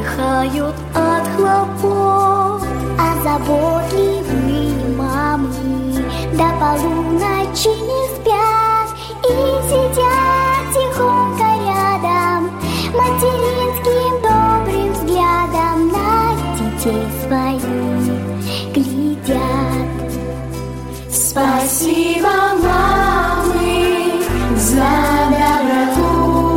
отдыхают от хлопот, а заботливые мамы до полуночи не спят и сидят тихонько рядом, материнским добрым взглядом на детей своих глядят. Спасибо, мамы, за доброту,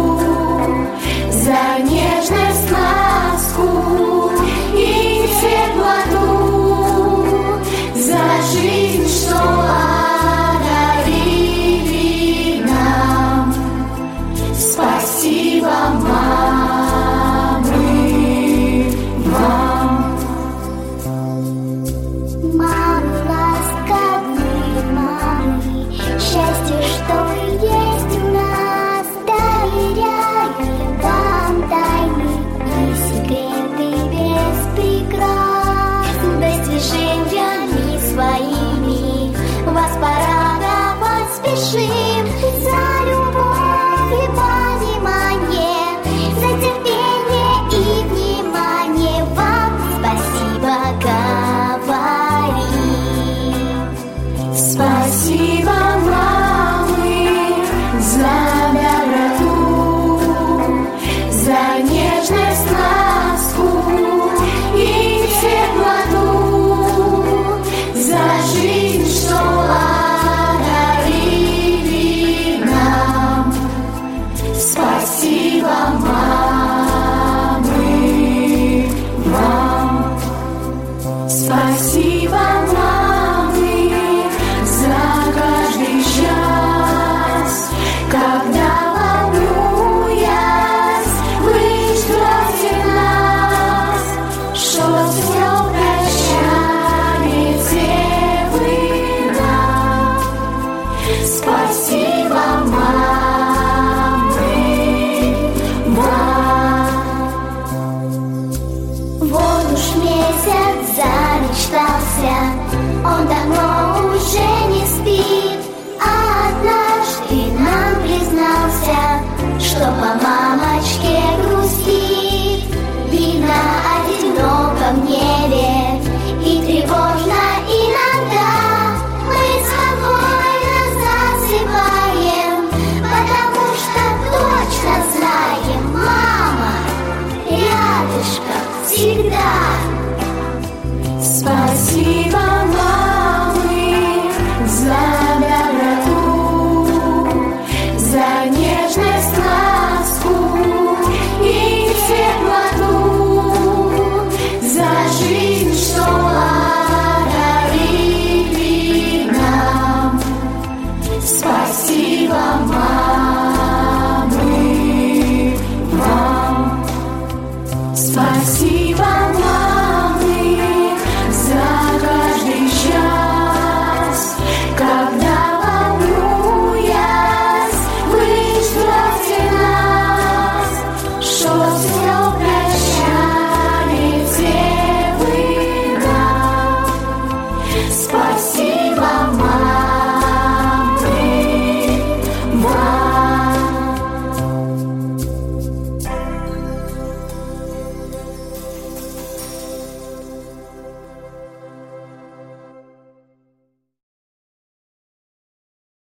за нежность, ласку и теплоту, за жизнь, что одарили нам. Спасибо, мамы, вам. Мамы ласковые, мамы, счастье, что есть у нас, доверяем вам тайны и секреты без прикрас. Достижениями своими вас порадовать спешим. За любовь и понимание, за терпение и внимание вам спасибо говорим. Спасибо, мамы, за доброту, за нежность, ласку и теплоту, за жизнь, что одарили нам. Спасибо, мамы, вам. Спасибо, мамы, за каждый час, когда, волнуясь, вы ждете нас, что все прощаете вы нам. Спасибо.